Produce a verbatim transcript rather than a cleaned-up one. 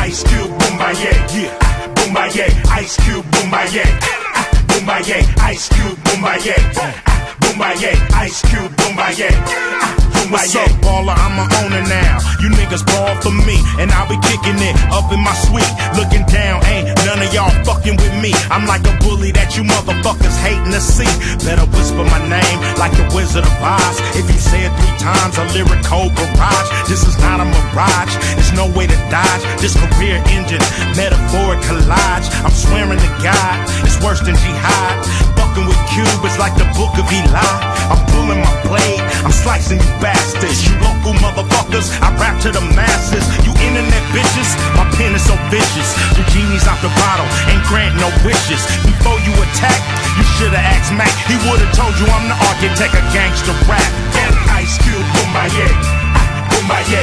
Ice Cube, Boombaye, yeah, ah, Boombaye, Ice Cube, Boombaye, ah, Boombaye, Ice Cube, Boombaye, ah, Boombaye, Ice Cube, Boombaye, ah, What's up, baller? I'm a owner now. You niggas ball for me, and I'll be kicking it up in my suite. Looking down, ain't none of y'all fucking with me. I'm like a bully that you motherfuckers hating to see. Better whisper my name like the Wizard of Oz. If you say it three times, a lyrical barrage. This is not a mirage. There's no way to dodge this career engine. Metaphoric collage. I'm swearing to God, it's worse than jihad. Fucking with Cube is like the book of Eli. I'm pulling my blade, I'm slicing you bastards. You local motherfuckers, I rap to the masses. You internet bitches, my pen is so vicious. The genie's out the bottle, ain't grant no wishes. Before you attack, you should've asked Mac. He would've told you I'm the architect of gangster rap. yeah, Ice Cube, Boombaye, ah, Boombaye,